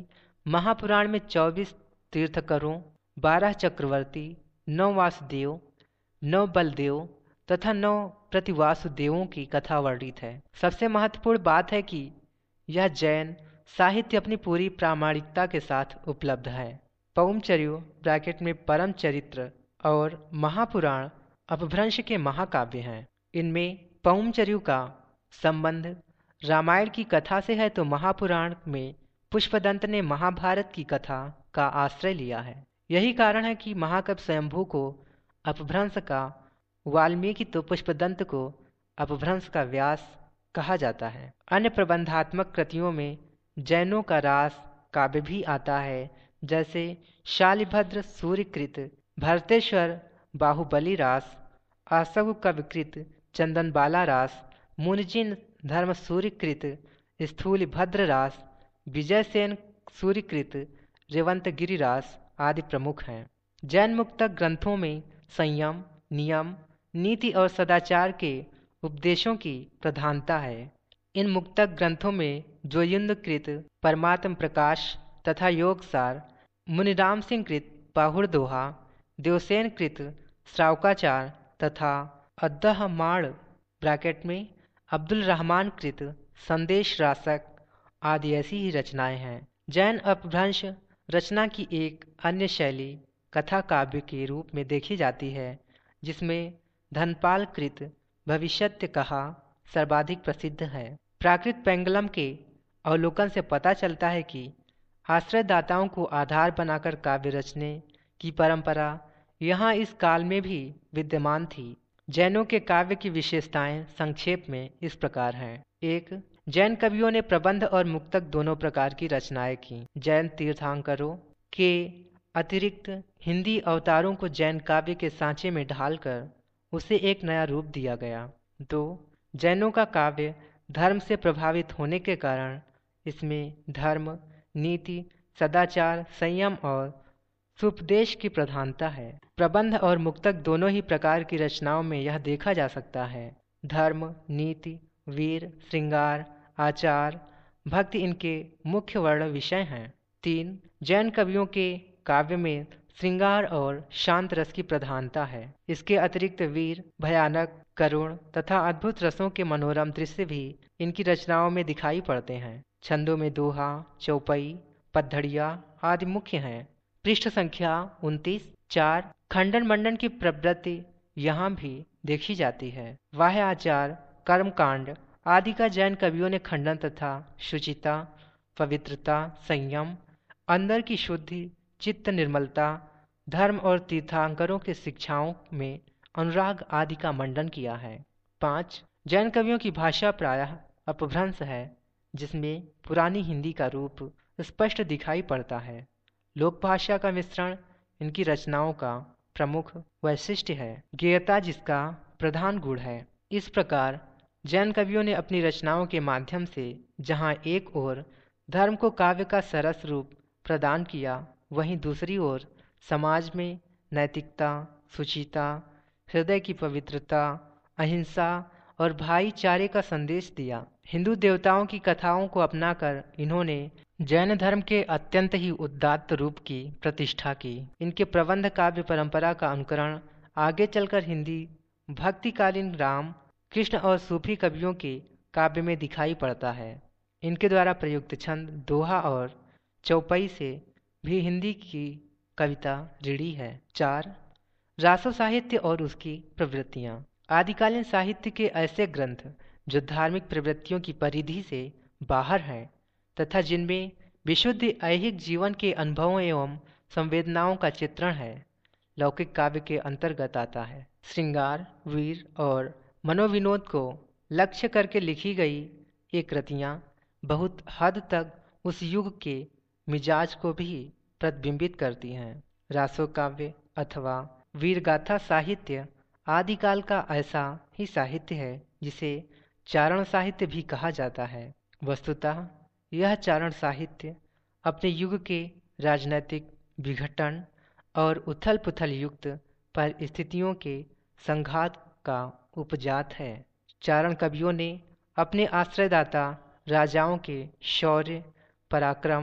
A: महापुराण में चौबीस तीर्थकरों, बारह चक्रवर्ती, नौ वासुदेव, नौ बलदेव तथा नौ प्रतिवासुदेवों की कथा वर्णित है। सबसे महत्वपूर्ण बात है कि यह जैन साहित्य अपनी पूरी प्रामाणिकता के साथ उपलब्ध है। पौमचर्यो ब्रैकेट में परम चरित्र और महापुराण अपभ्रंश के महाकाव्य हैं। इनमें पौमचर्यो का संबंध रामायण की कथा से है तो महापुराण में पुष्पदंत ने महाभारत की कथा का आश्रय लिया है। यही कारण है कि महाकवि स्वयंभू को अपभ्रंश का, वाल्मीकि तो पुष्पदंत को अपभ्रंश का व्यास कहा जाता है। अन्य प्रबंधात्मक कृतियों में जैनों का रास काव्य भी आता है, जैसे शालिभद्र सूर्यकृत, भरतेश्वर बाहुबली रास, आसगु कविकृत चंदनबाला रास, मुनिजिन धर्म सूर्यकृत स्थूलिभद्र रास, विजयसेन सूर्यकृत रेवंतगिरि रास आदि प्रमुख हैं। जैन मुक्तक ग्रंथों में संयम, नियम, नीति और सदाचार के उपदेशों की प्रधानता है। इन मुक्तक ग्रंथों में ज्वयुंदकृत परमात्म प्रकाश तथा योगसार, मुनिराम सिंह कृत पाहुड़ दोहा, देवसेन कृत श्रावकाचार तथा अद्दहमाण ब्रैकेट में अब्दुल रहमान कृत संदेश रासक आदि ऐसी ही रचनाएं हैं। जैन अपभ्रंश रचना की एक अन्य शैली कथा काव्य के रूप में देखी जाती है, जिसमें धनपाल कृत भविष्यत्य कहा सर्वाधिक प्रसिद्ध है। प्राकृत पेंगलम के अवलोकन से पता चलता है कि आश्रयदाताओं को आधार बनाकर काव्य रचने की परंपरा यहाँ इस काल में भी विद्यमान थी। जैनों के काव्य की विशेषताएं संक्षेप में इस प्रकार हैं। एक, जैन कवियों ने प्रबंध और मुक्तक दोनों प्रकार की रचनाएं की। जैन तीर्थंकरों के अतिरिक्त हिंदी अवतारों को जैन काव्य के सांचे में ढालकर उसे एक नया रूप दिया गया। दो, जैनों का काव्य धर्म से प्रभावित होने के कारण इसमें धर्म, नीति, सदाचार, संयम और सुपदेश की प्रधानता है। प्रबंध और मुक्तक दोनों ही प्रकार की रचनाओं में यह देखा जा सकता है। धर्म, नीति, वीर, श्रृंगार, आचार, भक्ति इनके मुख्य वर्ण विषय हैं। तीन, जैन कवियों के काव्य में श्रृंगार और शांत रस की प्रधानता है। इसके अतिरिक्त वीर, भयानक, करुण तथा अद्भुत रसों के मनोरम दृश्य भी इनकी रचनाओं में दिखाई पड़ते हैं। छंदों में दोहा, चौपई, पद्धड़िया आदि मुख्य हैं। पृष्ठ संख्या उनतीस। चार, खंडन मंडन की प्रवृत्ति यहाँ भी देखी जाती है। वाह्य आचार, कर्मकांड आदि का जैन कवियों ने खंडन तथा शुचिता, पवित्रता, संयम, अंदर की शुद्धि, चित्त निर्मलता, धर्म और तीर्थंकरों के शिक्षाओं में अनुराग आदि का मंडन किया है। पाँच, जैन कवियों की भाषा प्रायः अपभ्रंश है, जिसमें पुरानी हिंदी का रूप स्पष्ट दिखाई पड़ता है। लोक भाषा का मिश्रण इनकी रचनाओं का प्रमुख वैशिष्ट्य है, गेयता जिसका प्रधान गुण है। इस प्रकार जैन कवियों ने अपनी रचनाओं के माध्यम से जहाँ एक ओर धर्म को काव्य का सरस रूप प्रदान किया, वहीं दूसरी ओर समाज में नैतिकता, शुचिता, हृदय की पवित्रता, अहिंसा और भाईचारे का संदेश दिया। हिंदू देवताओं की कथाओं को अपनाकर इन्होंने जैन धर्म के अत्यंत ही उदात्त रूप की प्रतिष्ठा की। इनके प्रबंध काव्य परंपरा का अनुकरण आगे चलकर हिंदी भक्तिकालीन राम, कृष्ण और सूफी कवियों के काव्य में दिखाई पड़ता है। इनके द्वारा प्रयुक्त छंद, दोहा और चौपई से भी हिंदी की कविता ऋणी है। चार, रासो साहित्य और उसकी प्रवृत्तियाँ। आदिकालीन साहित्य के ऐसे ग्रंथ जो धार्मिक प्रवृत्तियों की परिधि से बाहर हैं तथा जिनमें विशुद्ध ऐहिक जीवन के अनुभवों एवं संवेदनाओं का चित्रण है, लौकिक काव्य के अंतर्गत आता है। श्रृंगार, वीर और मनोविनोद को लक्ष्य करके लिखी गई ये कृतियाँ बहुत हद तक उस युग के मिजाज को भी प्रतिबिंबित करती हैं। रासो काव्य अथवा वीरगाथा साहित्य आदिकाल का ऐसा ही साहित्य है जिसे चारण साहित्य भी कहा जाता है। वस्तुतः यह चारण साहित्य अपने युग के राजनैतिक विघटन और उथल पुथल युक्त परिस्थितियों के संघात का उपजात है। चारण कवियों ने अपने आश्रयदाता राजाओं के शौर्य, पराक्रम,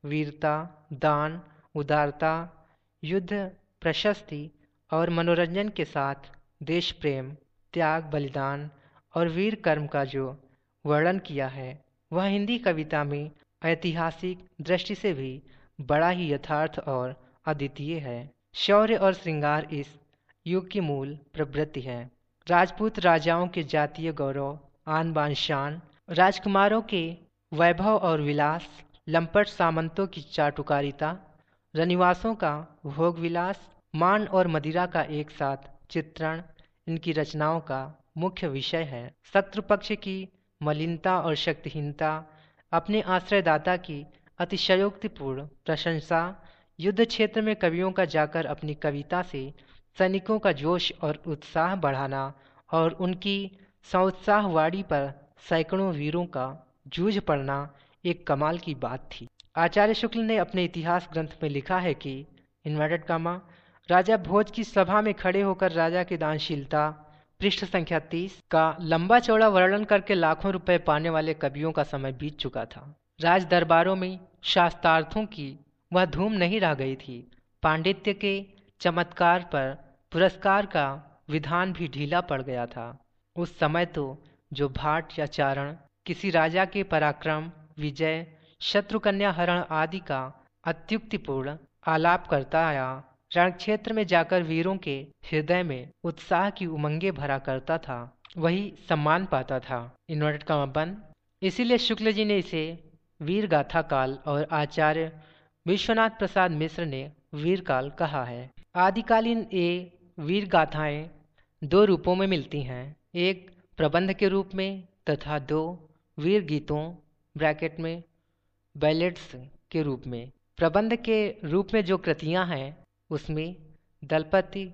A: वीरता, दान, उदारता, युद्ध, प्रशस्ति और मनोरंजन के साथ देश प्रेम, त्याग, बलिदान और वीर कर्म का जो वर्णन किया है वह हिंदी कविता में ऐतिहासिक दृष्टि से भी बड़ा ही यथार्थ और अद्वितीय है। शौर्य और श्रृंगार इस युग की मूल प्रवृत्ति है। राजपूत राजाओं के जातीय गौरव, आन बान शान, राजकुमारों के वैभव और विलास, लंपट सामंतों की चाटुकारिता, रनिवासों का भोग विलास, मान और मदिरा का एक साथ चित्रण इनकी रचनाओं का मुख्य विषय है। शत्रु पक्ष की मलिनता और शक्तिहीनता, अपने आश्रयदाता की अतिशयोक्तिपूर्ण प्रशंसा, युद्ध क्षेत्र में कवियों का जाकर अपनी कविता से सैनिकों का जोश और उत्साह बढ़ाना और उनकी सौत्साह वाड़ी पर सैकड़ों वीरों का जूझ पड़ना एक कमाल की बात थी। आचार्य शुक्ल ने अपने इतिहास ग्रंथ में लिखा है कि इन्वर्टेड कामा राजा भोज की सभा में खड़े होकर राजा की दानशीलता, पृष्ठ संख्या तीस, का लंबा चौड़ा वर्णन करके लाखों रुपए पाने वाले कवियों का समय बीत चुका था। राज दरबारों में शास्त्रार्थों की वह धूम नहीं रह गई थी। पांडित्य के चमत्कार पर पुरस्कार का विधान भी ढीला पड़ गया था। उस समय तो जो भाट या चारण किसी राजा के पराक्रम, विजय, शत्रुकन्या हरण आदि का अत्युक्तिपूर्ण आलाप करता आया, रण क्षेत्र में जाकर वीरों के हृदय में उत्साह की उमंगे भरा करता था, वही सम्मान पाता था। इन्वर्टेड कॉमा बंद। इसीलिए शुक्ल जी ने इसे वीर गाथा काल और आचार्य विश्वनाथ प्रसाद मिश्र ने वीर काल कहा है। आदिकालीन ये वीर गाथाएं दो रूपों में मिलती हैं, एक प्रबंध के रूप में तथा दो वीर गीतों ब्रैकेट में बैलेट्स के रूप में। प्रबंध के रूप में जो कृतियां हैं उसमें दलपति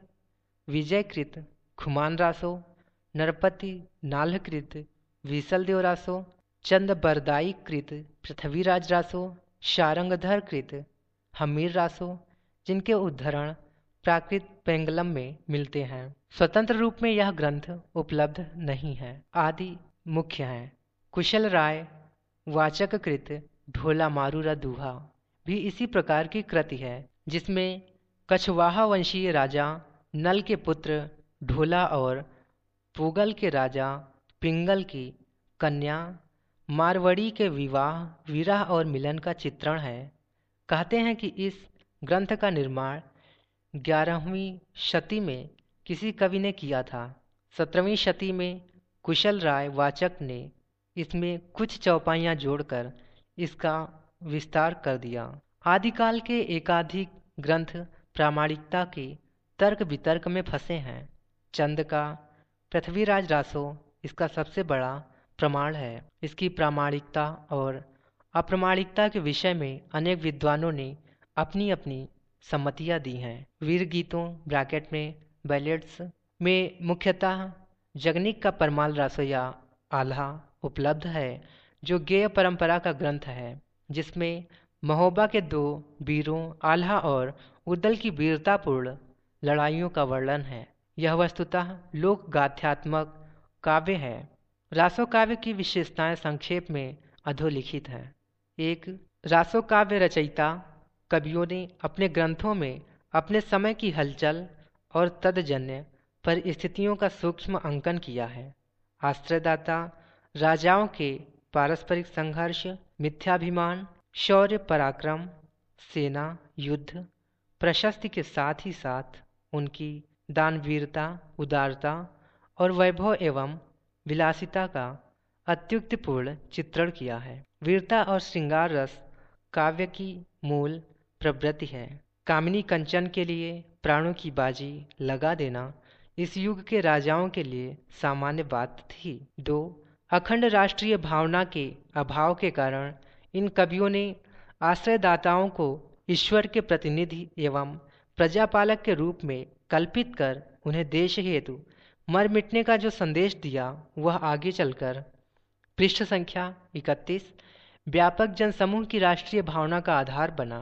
A: विजयकृत खुमान रासो, नरपति नाल्हकृत विसल देव रासो, चंद बरदाई कृत पृथ्वीराज रासो, शारंगधर कृत हमीर रासो, जिनके उद्धरण प्राकृत पेंगलम में मिलते हैं। स्वतंत्र रूप में यह ग्रंथ उपलब्ध नहीं है। आदि मुख्य हैं। कुशल राय वाचककृत ढोला मारूरा दूहा भी इसी प्रकार की कृति है, जिसमें कछवाहा वंशीय राजा नल के पुत्र ढोला और पूगल के राजा पिंगल की कन्या मारवड़ी के विवाह, विरह और मिलन का चित्रण है। कहते हैं कि इस ग्रंथ का निर्माण ग्यारहवीं शती में किसी कवि ने किया था। सत्रहवीं शती में कुशल राय वाचक ने इसमें कुछ चौपाइयाँ जोड़कर इसका विस्तार कर दिया। आदिकाल के एकाधिक ग्रंथ प्रामाणिकता के तर्क वितर्क में फंसे हैं। चंद का पृथ्वीराज रासो इसका सबसे बड़ा प्रमाण है। इसकी प्रामाणिकता और अप्रामाणिकता के विषय में अनेक विद्वानों ने अपनी अपनी सम्मतियां दी हैं। वीर गीतों ब्रैकेट में बैलेट्स में मुख्यतः जगनिक का परमाल रासो या आल्हा उपलब्ध है, जो गेय परंपरा का ग्रंथ है, जिसमें महोबा के दो वीरों आल्हा और उद्दल की वीरतापूर्ण लड़ाइयों का वर्णन है। यह वस्तुतः लोक गाथ्यात्मक काव्य है। रासो काव्य की विशेषताएं संक्षेप में अधोलिखित हैं। एक, रासो काव्य रचयिता कवियों ने अपने ग्रंथों में अपने समय की हलचल और तदजन्य परिस्थितियों का सूक्ष्म अंकन किया है। आश्रयदाता राजाओं के पारस्परिक संघर्ष, मिथ्याभिमान, शौर्य पराक्रम, सेना, युद्ध, प्रशस्ति के साथ ही साथ उनकी दानवीरता, उदारता और वैभव एवं विलासिता का अत्युक्तिपूर्ण चित्रण किया है। वीरता और श्रृंगार रस काव्य की मूल प्रवृत्ति है। कामिनी कंचन के लिए प्राणों की बाजी लगा देना इस युग के राजाओं के लिए सामान्य बात थी। दो, अखंड राष्ट्रीय भावना के अभाव के कारण इन कवियों ने आश्रयदाताओं को ईश्वर के प्रतिनिधि एवं प्रजापालक के रूप में कल्पित कर उन्हें देश हेतु मर मिटने का जो संदेश दिया, वह आगे चलकर पृष्ठ संख्या इकतीस व्यापक जनसमूह की राष्ट्रीय भावना का आधार बना।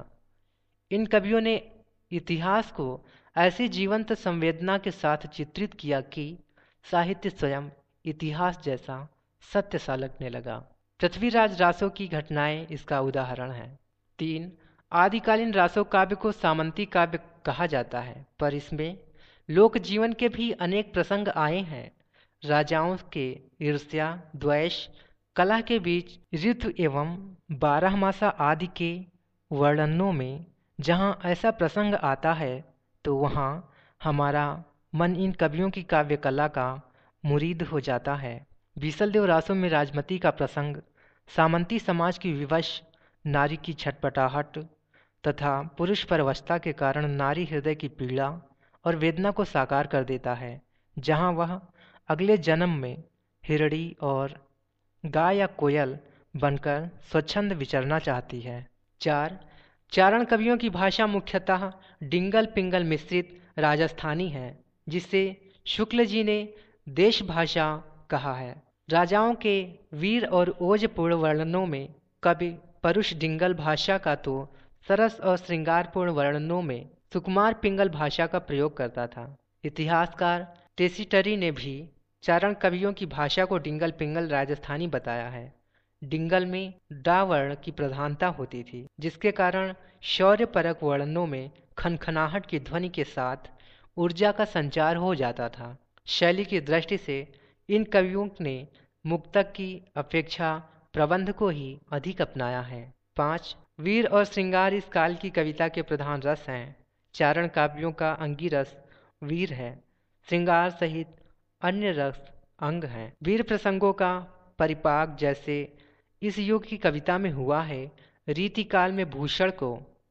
A: इन कवियों ने इतिहास को ऐसी जीवंत संवेदना के साथ चित्रित किया कि साहित्य स्वयं इतिहास जैसा सत्य सा लगने लगा। पृथ्वीराज रासो की घटनाएं इसका उदाहरण है। तीन, आदिकालीन रासो काव्य को सामंती काव्य कहा जाता है, पर इसमें लोक जीवन के भी अनेक प्रसंग आए हैं। राजाओं के ईर्ष्या, द्वेष, कला के बीच ऋतु एवं बारहमासा आदि के वर्णनों में जहाँ ऐसा प्रसंग आता है तो वहाँ हमारा मन इन कवियों की काव्य कला का मुरीद हो जाता है। बीसलदेव रासों में राजमती का प्रसंग सामंती समाज की विवश नारी की छटपटाहट तथा पुरुष परवशता के कारण नारी हृदय की पीड़ा और वेदना को साकार कर देता है, जहाँ वह अगले जन्म में हिरणी और गाय या कोयल बनकर स्वच्छंद विचरना चाहती है। चार, चारण कवियों की भाषा मुख्यतः डिंगल पिंगल मिश्रित राजस्थानी है, जिसे शुक्ल जी ने देश भाषा कहा है। राजाओं के वीर और ओजपूर्ण वर्णनों में कवि परुष डिंगल भाषा का तो सरस और श्रृंगारपूर्ण वर्णनों में सुकुमार पिंगल भाषा का प्रयोग करता था। इतिहासकार टेसिटरी ने भी चारण कवियों की भाषा को डिंगल पिंगल राजस्थानी बताया है। डिंगल में डा वर्ण की प्रधानता होती थी, जिसके कारण शौर्यपरक वर्णनों में खनखनाहट की ध्वनि के साथ ऊर्जा का संचार हो जाता था। शैली की दृष्टि से इन कवियों ने मुक्तक की अपेक्षा प्रबंध को ही अधिक अपनाया है। पाँच, वीर और श्रृंगार इस काल की कविता के प्रधान रस हैं। चारण काव्यों का अंगिरस वीर है, श्रृंगार सहित अन्य रस अंग हैं। वीर प्रसंगों का परिपाक जैसे इस युग की कविता में हुआ है, रीतिकाल में भूषण को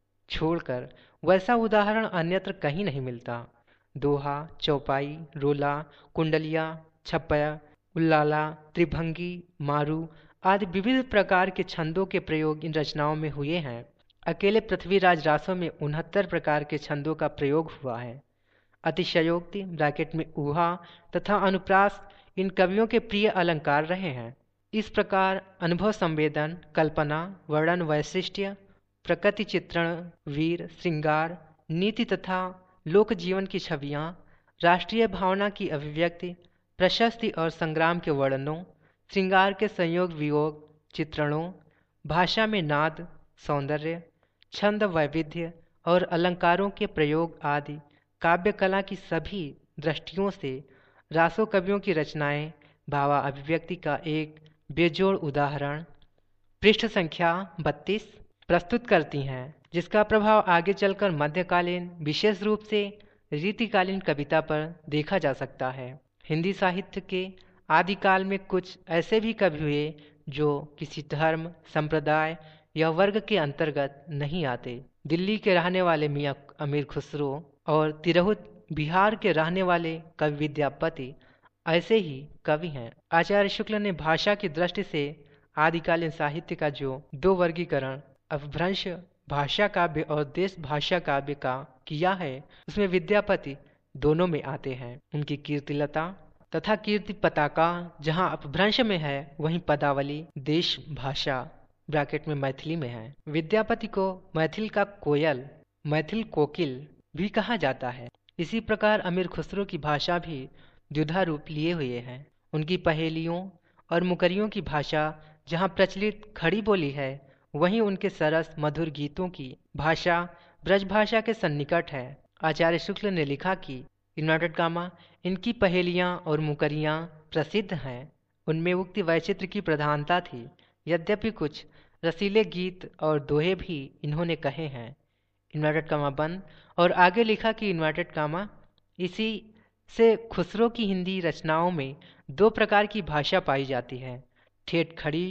A: छोड़कर वैसा उदाहरण अन्यत्र कहीं नहीं मिलता। दोहा, चौपाई, रोला, कुंडलिया, छप्पया, उल्लाला, त्रिभंगी, मारू आदि विविध प्रकार के छंदों के प्रयोग इन रचनाओं में हुए हैं। अकेले पृथ्वीराज रासों में उनहत्तर प्रकार के छंदों का प्रयोग हुआ है। अतिशयोक्ति ब्रैकेट में ऊहा तथा अनुप्रास इन कवियों के प्रिय अलंकार रहे हैं। इस प्रकार अनुभव संवेदन, कल्पना, वर्णन वैशिष्ट्य, प्रकृति चित्रण, वीर, श्रृंगार, नीति तथा लोक जीवन की छवियाँ, राष्ट्रीय भावना की अभिव्यक्ति, प्रशस्ति और संग्राम के वर्णनों, श्रृंगार के संयोग वियोग चित्रणों, भाषा में नाद, सौंदर्य, छंद वैविध्य और अलंकारों के प्रयोग आदि काव्य कला की सभी दृष्टियों से रासो कवियों की रचनाएं भावा अभिव्यक्ति का एक बेजोड़ उदाहरण पृष्ठ संख्या बत्तीस प्रस्तुत करती हैं, जिसका प्रभाव आगे चलकर मध्यकालीन विशेष रूप से रीतिकालीन कविता पर देखा जा सकता है। हिंदी साहित्य के आदिकाल में कुछ ऐसे भी कवि हुए जो किसी धर्म, संप्रदाय या वर्ग के अंतर्गत नहीं आते। दिल्ली के रहने वाले मियाँ अमीर खुसरो और तिरहुत बिहार के रहने वाले कवि विद्यापति ऐसे ही कवि हैं। आचार्य शुक्ल ने भाषा की दृष्टि से आदिकालीन साहित्य का जो दो वर्गीकरण अपभ्रंश भाषा काव्य और देश भाषा काव्य का किया है, उसमें विद्यापति दोनों में आते हैं। उनकी कीर्तिलता तथा कीर्ति पताका जहाँ अपभ्रंश में है, वहीं पदावली देश भाषा ब्रैकेट में मैथिली में है। विद्यापति को मैथिल का कोयल, मैथिल कोकिल भी कहा जाता है। इसी प्रकार अमीर खुसरो की भाषा भी द्विधा रूप लिए हुए हैं। उनकी पहेलियों और मुकरियों की भाषा जहाँ प्रचलित खड़ी बोली है, वहीं उनके सरस मधुर गीतों की भाषा ब्रजभाषा के सन्निकट है। आचार्य शुक्ल ने लिखा कि इन्वर्टेड कामा इनकी पहेलियाँ और मुकरियाँ प्रसिद्ध हैं। उनमें उक्ति वैचित्र की प्रधानता थी, यद्यपि कुछ रसीले गीत और दोहे भी इन्होंने कहे हैं। इन्वर्टेड कामा बंद और आगे लिखा कि इन्वर्टेड कामा इसी से खुसरो की हिंदी रचनाओं में दो प्रकार की भाषा पाई जाती है, ठेठ खड़ी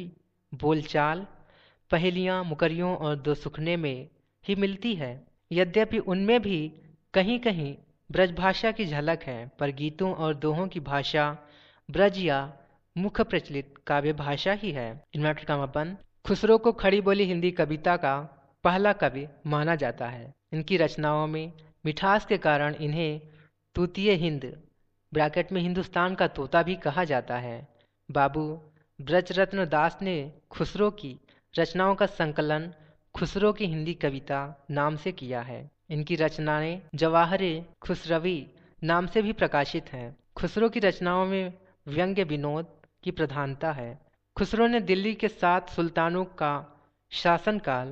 A: बोलचाल पहेलियाँ मुकरियों और दो सुखने में ही मिलती है। यद्यपि उनमें भी कहीं कहीं ब्रजभाषा की झलक है, पर गीतों और दोहों की भाषा ब्रज या मुख्य प्रचलित काव्य भाषा ही है। इन्वर्टेड कामा बंद खुसरो को खड़ी बोली हिंदी कविता का पहला कवि माना जाता है। इनकी रचनाओं में मिठास के कारण इन्हें तूतीय हिंद ब्रैकेट में हिंदुस्तान का तोता भी कहा जाता है। बाबू ब्रजरत्न दास ने खुसरो की रचनाओं का संकलन खुसरो की हिंदी कविता नाम से किया है। इनकी रचनाएं जवाहरे खुसरवी नाम से भी प्रकाशित हैं। खुसरो की रचनाओं में व्यंग्य विनोद की प्रधानता है। खुसरो ने दिल्ली के सात सुल्तानों का शासनकाल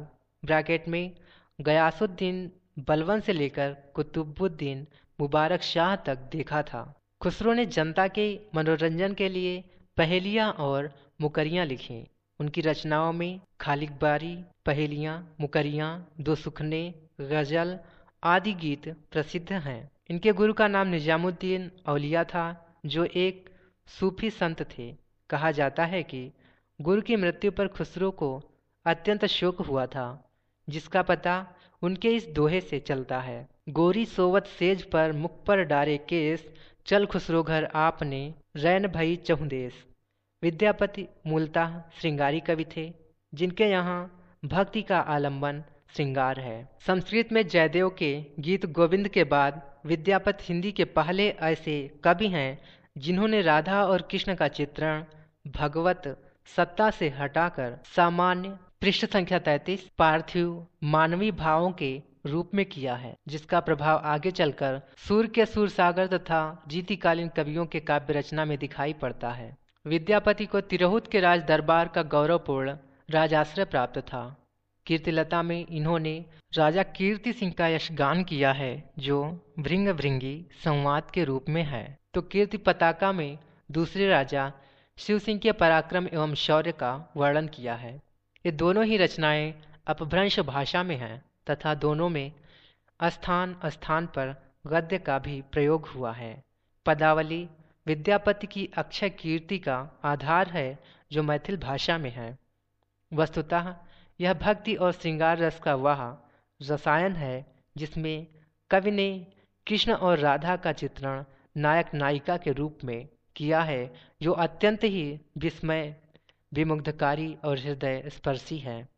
A: ब्रैकेट में गयासुद्दीन बलबन से लेकर कुतुबुद्दीन मुबारक शाह तक देखा था। खुसरो ने जनता के मनोरंजन के लिए पहेलियाँ और मुकरियाँ लिखीं। उनकी रचनाओं में खालिकबारी, पहेलियाँ, मुकरियाँ, दो सुखने, गज़ल आदि गीत प्रसिद्ध हैं। इनके गुरु का नाम निजामुद्दीन औलिया था, जो एक सूफी संत थे। कहा जाता है कि गुरु की मृत्यु पर खुसरो को अत्यंत शोक हुआ था, जिसका पता उनके इस दोहे से चलता है। गोरी सोवत सेज पर मुख पर डारे केस, चल खुसरो घर आपने रैन भई चहुदेस। विद्यापति मूलतः श्रृंगारी कवि थे, जिनके यहाँ भक्ति का आलंबन श्रृंगार है। संस्कृत में जयदेव के गीत गोविंद के बाद विद्यापति हिंदी के पहले ऐसे कवि हैं जिन्होंने राधा और कृष्ण का चित्रण भगवत सत्ता से हटाकर सामान्य पृष्ठ संख्या तैंतीस पार्थिव मानवीय भावों के रूप में किया है, जिसका प्रभाव आगे चलकर सूर के सूर सागर तथा जीतिकालीन कवियों के काव्य रचना में दिखाई पड़ता है। विद्यापति को तिरहुत के राज दरबार का गौरवपूर्ण राजाश्रय प्राप्त था। कीर्तिलता में इन्होंने राजा कीर्ति सिंह का यशगान किया है, जो भृंग भृंगी संवाद के रूप में है। तो कीर्ति पताका में दूसरे राजा शिव सिंह के पराक्रम एवं शौर्य का वर्णन किया है। ये दोनों ही रचनाएं अपभ्रंश भाषा में हैं तथा दोनों में स्थान स्थान पर गद्य का भी प्रयोग हुआ है। पदावली विद्यापति की अक्षय कीर्ति का आधार है, जो मैथिल भाषा में है। वस्तुतः यह भक्ति और श्रृंगार रस का वह रसायन है जिसमें कवि ने कृष्ण और राधा का चित्रण नायक नायिका के रूप में किया है, जो अत्यंत ही विस्मय विमुग्धकारी और हृदय स्पर्शी है।